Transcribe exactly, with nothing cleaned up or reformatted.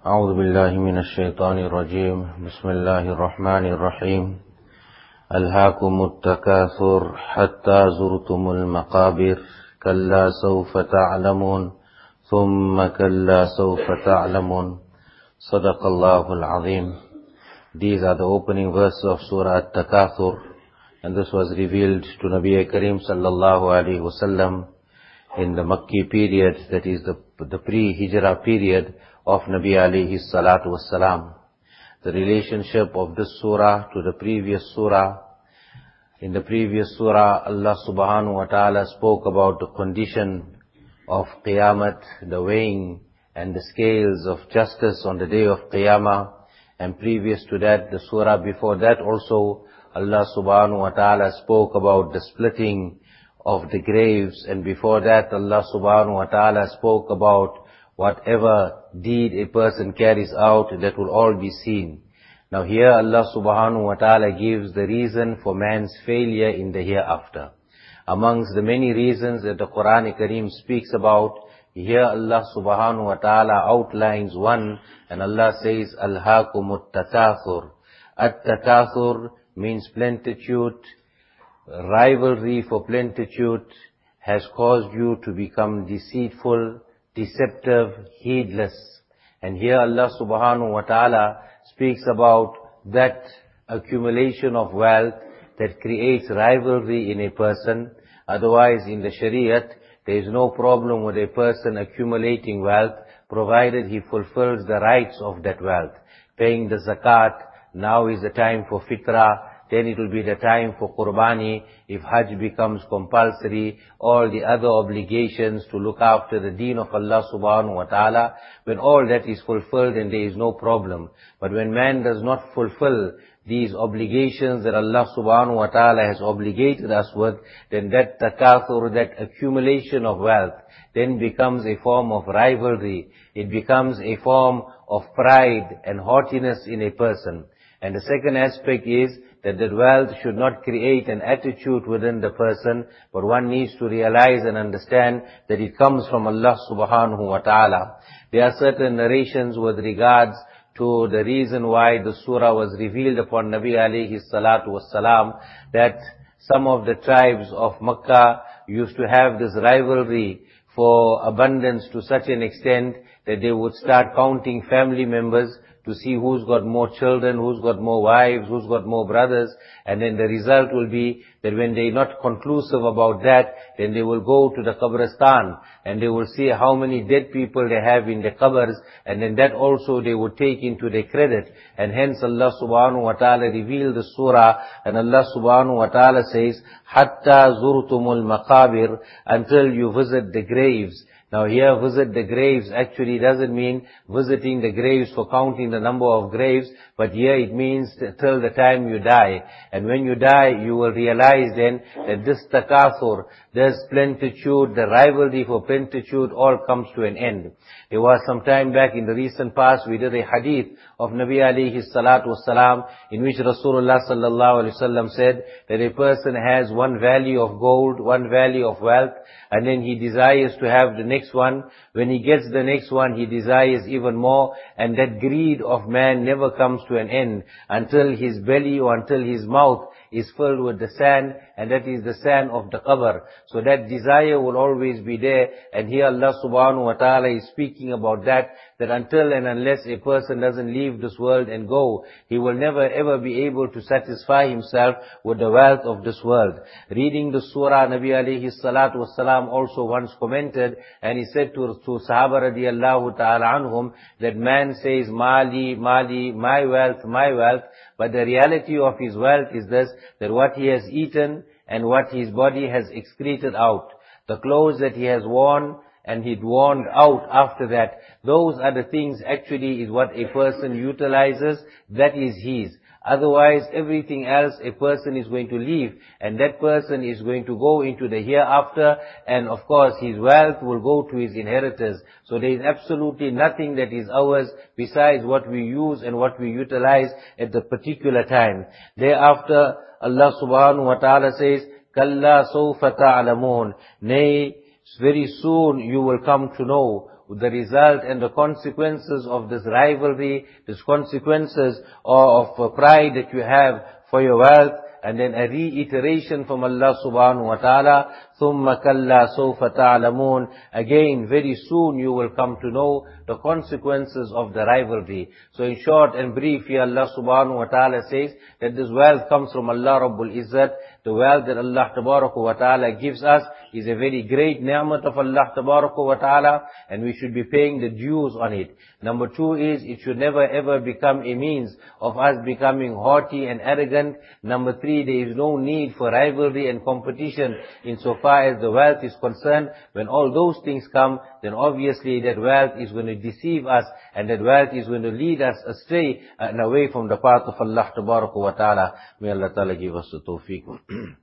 أعوذ بالله من الشيطان الرجيم بسم الله الرحمن الرحيم ألهاكم التكاثر حتى زرتم المقابر كلا سوف تعلمون ثم كلا سوف تعلمون صدق الله العظيم. These are the opening verses of Surah At-Takathur, and this was revealed to Nabi Karim sallallahu alaihi wasallam in the Makki period, that is the, the pre-Hijrah period of Nabi alayhi salatu wassalam. The relationship of this surah to the previous surah. In the previous surah, Allah subhanahu wa ta'ala spoke about the condition of Qiyamah, the weighing and the scales of justice on the day of Qiyamah. And previous to that, the surah before that also, Allah subhanahu wa ta'ala spoke about the splitting of the graves. And before that, Allah subhanahu wa ta'ala spoke about whatever deed a person carries out, that will all be seen. Now here Allah subhanahu wa ta'ala gives the reason for man's failure in the hereafter. Amongst the many reasons that the Quran Kareem speaks about, here Allah subhanahu wa ta'ala outlines one, and Allah says, Alhaakumut takathur. At-takathur means plenitude, rivalry for plenitude has caused you to become deceitful, deceptive, heedless. And here Allah subhanahu wa ta'ala speaks about that accumulation of wealth that creates rivalry in a person. Otherwise, in the Shariat, there is no problem with a person accumulating wealth, provided he fulfills the rights of that wealth. Paying the zakat, now is the time for fitrah, then it will be the time for qurbani. If Hajj becomes compulsory, all the other obligations to look after the deen of Allah subhanahu wa ta'ala, when all that is fulfilled, then there is no problem. But when man does not fulfill these obligations that Allah subhanahu wa ta'ala has obligated us with, then that takathur, that accumulation of wealth, then becomes a form of rivalry. It becomes a form of pride and haughtiness in a person. And the second aspect is that the wealth should not create an attitude within the person, but one needs to realize and understand that it comes from Allah subhanahu wa ta'ala. There are certain narrations with regards to the reason why the surah was revealed upon Nabi alayhi salatu wassalam, that some of the tribes of Makkah used to have this rivalry for abundance to such an extent that they would start counting family members to see who's got more children, who's got more wives, who's got more brothers. And then the result will be that when they're not conclusive about that, then they will go to the Qabristan and they will see how many dead people they have in the Qabrs, and then that also they would take into their credit. And hence Allah subhanahu wa ta'ala revealed the surah, and Allah subhanahu wa ta'ala says, Hatta zurtumul maqabir, until you visit the graves. Now here, visit the graves actually doesn't mean visiting the graves for counting the number of graves, but here it means till the time you die. And when you die, you will realize then that this takathur, this plenitude, the rivalry for plenitude, all comes to an end. There was some time back in the recent past, we did a hadith of Nabi alayhi salatu wasalam, in which Rasulullah sallallahu alayhi wasallam said that a person has one value of gold, one value of wealth, and then he desires to have the next one. When he gets the next one, he desires even more, and that greed of man never comes to an end until his belly or until his mouth is filled with the sand, and that is the sand of the qabr. So that desire will always be there, and here Allah subhanahu wa ta'ala is speaking about that, that until and unless a person doesn't leave this world and go, he will never ever be able to satisfy himself with the wealth of this world. Reading the surah, Nabi alayhi salatu wassalam also once commented, and he said to, to Sahaba radiyallahu ta'ala anhum, that man says, Mali, Mali, my wealth, my wealth, but the reality of his wealth is this, that what he has eaten and what his body has excreted out, the clothes that he has worn and he'd worn out after that, those are the things actually is what a person utilizes, that is his. Otherwise, everything else a person is going to leave, and that person is going to go into the hereafter, and of course his wealth will go to his inheritors. So there is absolutely nothing that is ours besides what we use and what we utilize at the particular time. Thereafter, Allah subhanahu wa ta'ala says, Kalla sawfa ta'lamun. Nay, very soon you will come to know. the result and the consequences of this rivalry, these consequences of uh, pride that you have for your wealth, and then a reiteration from Allah subhanahu wa ta'ala, ثُمَّ كَلَّا سَوْفَ تَعْلَمُونَ. Again, very soon you will come to know the consequences of the rivalry. So in short and brief, here Allah subhanahu wa ta'ala says that this wealth comes from Allah Rabbul Izzat. The wealth that Allah tabaraka wa ta'ala gives us is a very great ni'mat of Allah tabaraka wa ta'ala, and we should be paying the dues on it. Number two is, it should never ever become a means of us becoming haughty and arrogant. Number three, there is no need for rivalry and competition insofar as the wealth is concerned. When all those things come, then obviously that wealth is going to deceive us, and that wealth is going to lead us astray and away from the path of Allah tabaraka wa ta'ala. May Allah ta'ala give us the tawfiq.